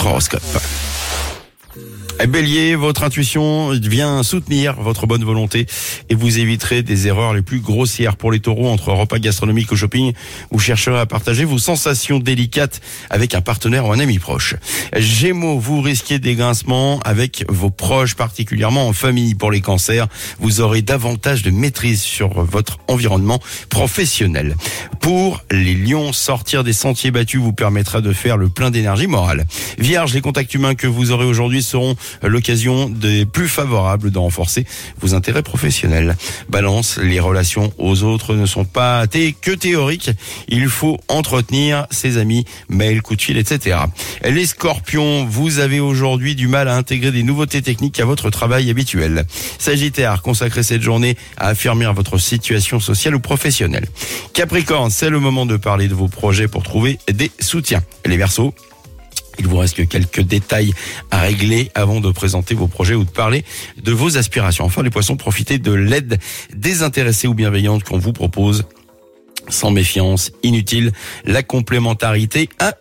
votre horoscope. Bélier, votre intuition vient soutenir votre bonne volonté et vous éviterez des erreurs les plus grossières. Pour les taureaux, entre repas gastronomiques ou shopping, vous chercherez à partager vos sensations délicates avec un partenaire ou un ami proche. Gémeaux, vous risquez des grincements avec vos proches, particulièrement en famille. Pour les cancers, vous aurez davantage de maîtrise sur votre environnement professionnel. Pour les lions, sortir des sentiers battus vous permettra de faire le plein d'énergie morale. Vierge, les contacts humains que vous aurez aujourd'hui seront l'occasion des plus favorables de renforcer vos intérêts professionnels. Balance, les relations aux autres ne sont pas que théoriques. Il faut entretenir ses amis, mails, coups de fil, etc. Les scorpions, vous avez aujourd'hui du mal à intégrer des nouveautés techniques à votre travail habituel. Sagittaire, consacrez cette journée à affirmer votre situation sociale ou professionnelle. Capricorne, c'est le moment de parler de vos projets pour trouver des soutiens. Les Verseaux, il vous reste que quelques détails à régler avant de présenter vos projets ou de parler de vos aspirations. Enfin, les poissons, profitez de l'aide désintéressée ou bienveillante qu'on vous propose. Sans méfiance, inutile, la complémentarité